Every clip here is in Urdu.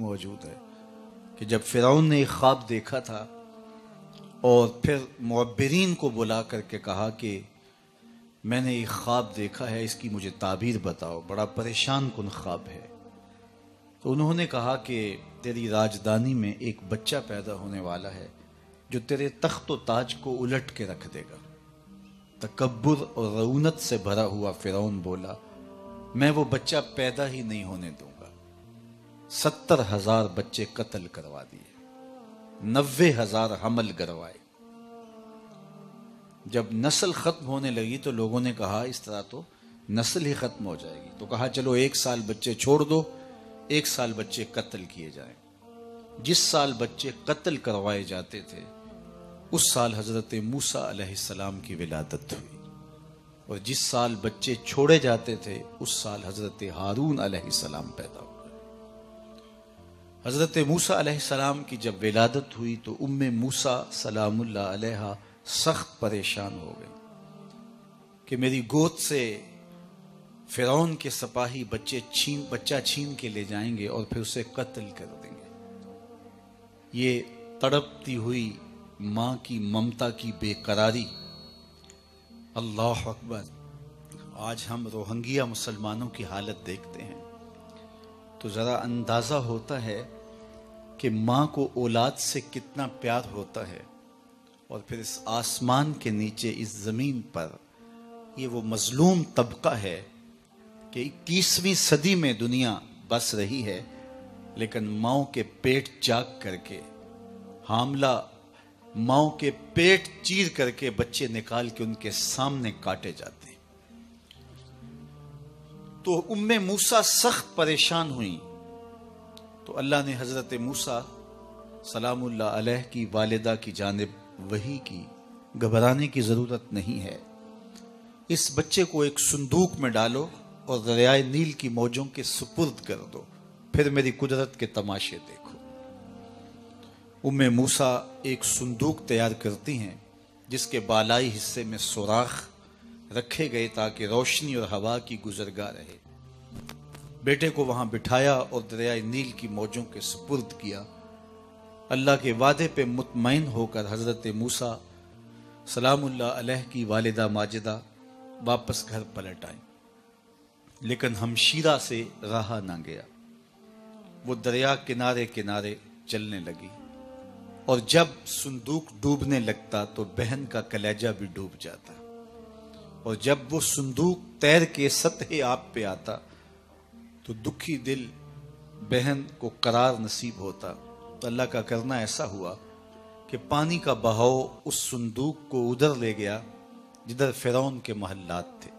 موجود ہے کہ جب فرعون نے ایک خواب دیکھا تھا اور پھر معبرین کو بلا کر کے کہا کہ میں نے ایک خواب دیکھا ہے، اس کی مجھے تعبیر بتاؤ، بڑا پریشان کن خواب ہے. تو انہوں نے کہا کہ تیری راجدانی میں ایک بچہ پیدا ہونے والا ہے جو تیرے تخت و تاج کو الٹ کے رکھ دے گا. تکبر اور رعونت سے بھرا ہوا فرعون بولا میں وہ بچہ پیدا ہی نہیں ہونے دوں گا. 70,000 بچے قتل کروا دیے، 90,000 حمل گروائے. جب نسل ختم ہونے لگی تو لوگوں نے کہا اس طرح تو نسل ہی ختم ہو جائے گی. تو کہا چلو 1 سال بچے چھوڑ دو، 1 سال بچے قتل کیے جائیں. جس سال بچے قتل کروائے جاتے تھے اس سال حضرت موسیٰ علیہ السلام کی ولادت ہوئی، اور جس سال بچے چھوڑے جاتے تھے اس سال حضرت ہارون علیہ السلام پیدا ہوئے. حضرت موسیٰ علیہ السلام کی جب ولادت ہوئی تو ام موسیٰ سلام اللہ علیہا سخت پریشان ہو گئی کہ میری گود سے فرعون کے سپاہی بچہ چھین کے لے جائیں گے اور پھر اسے قتل کر دیں گے. یہ تڑپتی ہوئی ماں کی ممتا کی بے قراری. اللہ اکبر. آج ہم روہنگیا مسلمانوں کی حالت دیکھتے ہیں تو ذرا اندازہ ہوتا ہے کہ ماں کو اولاد سے کتنا پیار ہوتا ہے، اور پھر اس آسمان کے نیچے اس زمین پر یہ وہ مظلوم طبقہ ہے کہ 21ویں صدی میں دنیا بس رہی ہے، لیکن ماؤں کے پیٹ چاک کر کے، حاملہ ماؤں کے پیٹ چیر کر کے بچے نکال کے ان کے سامنے کاٹے جاتے ہیں. تو ام موسیٰ سخت پریشان ہوئیں تو اللہ نے حضرت موسیٰ سلام اللہ علیہ کی والدہ کی جانب وحی کی گھبرانے کی ضرورت نہیں ہے، اس بچے کو ایک صندوق میں ڈالو اور دریائے نیل کی موجوں کے سپرد کر دو، پھر میری قدرت کے تماشے دیکھو. ام موسیٰ ایک صندوق تیار کرتی ہیں جس کے بالائی حصے میں سوراخ رکھے گئے تاکہ روشنی اور ہوا کی گزرگاہ رہے. بیٹے کو وہاں بٹھایا اور دریائے نیل کی موجوں کے سپرد کیا. اللہ کے وعدے پہ مطمئن ہو کر حضرت موسیٰ سلام اللہ علیہ کی والدہ ماجدہ واپس گھر پلٹ آئیں، لیکن ہمشیرہ سے رہا نہ گیا. وہ دریا کنارے کنارے چلنے لگی، اور جب صندوق ڈوبنے لگتا تو بہن کا کلیجہ بھی ڈوب جاتا، اور جب وہ صندوق تیر کے سطح آب پہ آتا تو دکھی دل بہن کو قرار نصیب ہوتا. تو اللہ کا کرنا ایسا ہوا کہ پانی کا بہاؤ اس صندوق کو ادھر لے گیا جدھر فرعون کے محلات تھے.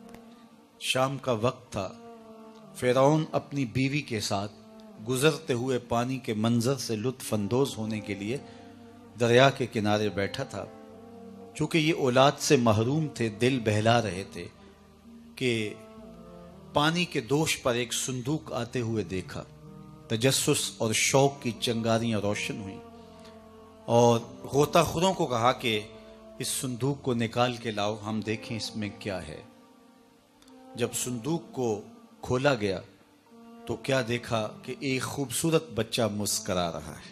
شام کا وقت تھا. فرعون اپنی بیوی کے ساتھ گزرتے ہوئے پانی کے منظر سے لطف اندوز ہونے کے لیے دریا کے کنارے بیٹھا تھا. چونکہ یہ اولاد سے محروم تھے، دل بہلا رہے تھے کہ پانی کے دوش پر ایک صندوق آتے ہوئے دیکھا. تجسس اور شوق کی چنگاریاں روشن ہوئیں، اور غوطہ خوروں کو کہا کہ اس صندوق کو نکال کے لاؤ، ہم دیکھیں اس میں کیا ہے. جب صندوق کو کھولا گیا تو کیا دیکھا کہ ایک خوبصورت بچہ مسکرا رہا ہے.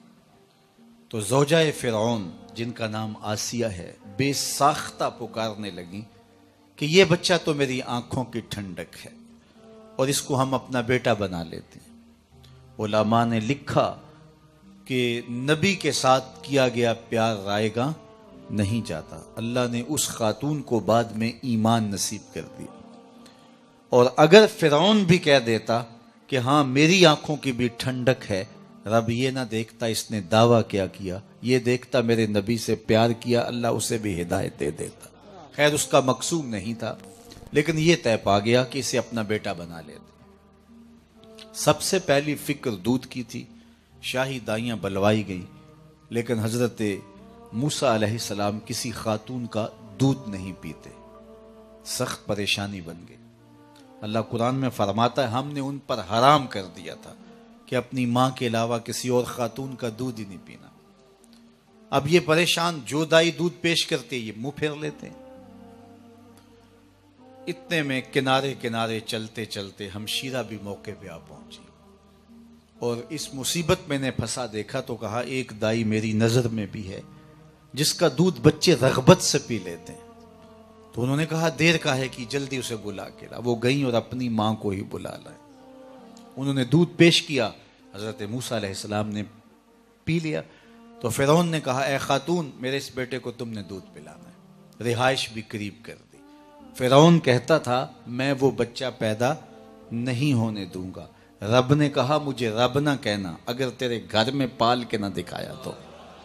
تو زوجہ فرعون جن کا نام آسیہ ہے بے ساختہ پکارنے لگیں کہ یہ بچہ تو میری آنکھوں کی ٹھنڈک ہے اور اس کو ہم اپنا بیٹا بنا لیتے ہیں. علماء نے لکھا کہ نبی کے ساتھ کیا گیا پیار رائے گاں نہیں جاتا. اللہ نے اس خاتون کو بعد میں ایمان نصیب کر دیا. اور اگر فرعون بھی کہہ دیتا کہ ہاں میری آنکھوں کی بھی ٹھنڈک ہے، رب یہ نہ دیکھتا اس نے دعویٰ کیا کیا، یہ دیکھتا میرے نبی سے پیار کیا، اللہ اسے بھی ہدایت دے دیتا. خیر اس کا مقصود نہیں تھا، لیکن یہ طے پا گیا کہ اسے اپنا بیٹا بنا لیتے. سب سے پہلی فکر دودھ کی تھی. شاہی دائیاں بلوائی گئیں، لیکن حضرت موسیٰ علیہ السلام کسی خاتون کا دودھ نہیں پیتے. سخت پریشانی بن گئی. اللہ قرآن میں فرماتا ہے ہم نے ان پر حرام کر دیا تھا کہ اپنی ماں کے علاوہ کسی اور خاتون کا دودھ ہی نہیں پینا. اب یہ پریشان، جو دائی دودھ پیش کرتے یہ منہ پھیر لیتے. اتنے میں کنارے کنارے چلتے چلتے ہمشیرہ بھی موقع پہ آ پہنچی، اور اس مصیبت میں نے پھنسا دیکھا تو کہا ایک دائی میری نظر میں بھی ہے جس کا دودھ بچے رغبت سے پی لیتے ہیں. تو انہوں نے کہا دیر کا ہے کہ جلدی اسے بلا کے لا. وہ گئیں اور اپنی ماں کو ہی بلا لائے. انہوں نے دودھ پیش کیا, حضرت موسیٰ علیہ السلام نے پی لیا. تو فرعون نے کہا اے خاتون میرے اس بیٹے کو تم نے دودھ پلانا ہے. رہائش بھی قریب کر دی. فرعون کہتا تھا میں وہ بچہ پیدا نہیں ہونے دوں گا. رب نے کہا مجھے رب نہ کہنا اگر تیرے گھر میں پال کے نہ دکھایا تو.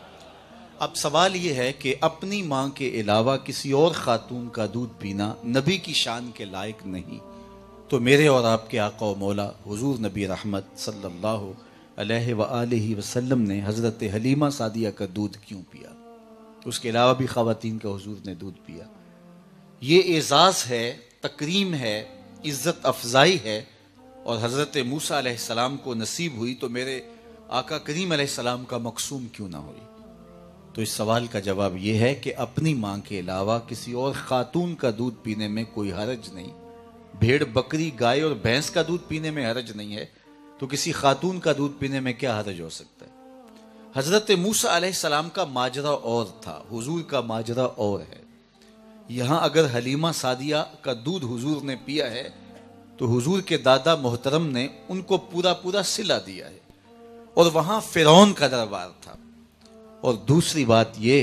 اب سوال یہ ہے کہ اپنی ماں کے علاوہ کسی اور خاتون کا دودھ پینا نبی کی شان کے لائق نہیں, تو میرے اور آپ کے آقا و مولا حضور نبی رحمت صلی اللہ علیہ وآلہ وسلم نے حضرت حلیمہ سعدیہ کا دودھ کیوں پیا؟ اس کے علاوہ بھی خواتین کا حضور نے دودھ پیا. یہ اعزاز ہے, تکریم ہے, عزت افزائی ہے, اور حضرت موسیٰ علیہ السلام کو نصیب ہوئی تو میرے آقا کریم علیہ السلام کا مقصوم کیوں نہ ہوئی؟ تو اس سوال کا جواب یہ ہے کہ اپنی ماں کے علاوہ کسی اور خاتون کا دودھ پینے میں کوئی حرج نہیں. بھیڑ بکری گائے اور بھینس کا دودھ پینے میں حرج نہیں ہے, تو کسی خاتون کا دودھ پینے میں کیا حرج ہو سکتا ہے؟ حضرت موسیٰ علیہ السلام کا ماجرا اور تھا, حضور کا ماجرا اور ہے. یہاں اگر حلیمہ سعدیہ کا دودھ حضور نے پیا ہے تو حضور کے دادا محترم نے ان کو پورا صلہ دیا ہے, اور وہاں فرعون کا دربار تھا. اور دوسری بات یہ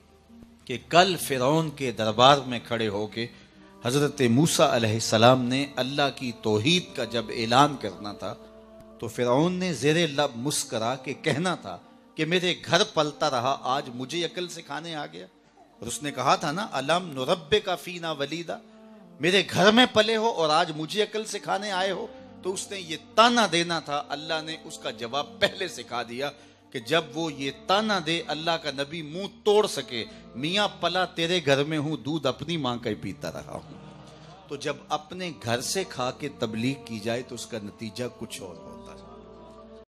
کہ کل فرعون کے دربار میں کھڑے ہو کے حضرت موسیٰ علیہ السلام نے اللہ کی توحید کا جب اعلان کرنا تھا تو فرعون نے زیر لب مسکرا کے کہنا تھا کہ میرے گھر پلتا رہا آج مجھے عقل سکھانے آ گیا. اور اس نے کہا تھا نا الم نربک فینا ولیدا, میرے گھر میں پلے ہو اور آج مجھے عقل سکھانے آئے ہو. تو اس نے یہ تانا دینا تھا, اللہ نے اس کا جواب پہلے سکھا دیا کہ جب وہ یہ تانا دے اللہ کا نبی منہ توڑ سکے میاں پلا تیرے گھر میں ہوں, دودھ اپنی ماں کا ہی پیتا رہا ہوں. تو جب اپنے گھر سے کھا کے تبلیغ کی جائے تو اس کا نتیجہ کچھ اور ہو.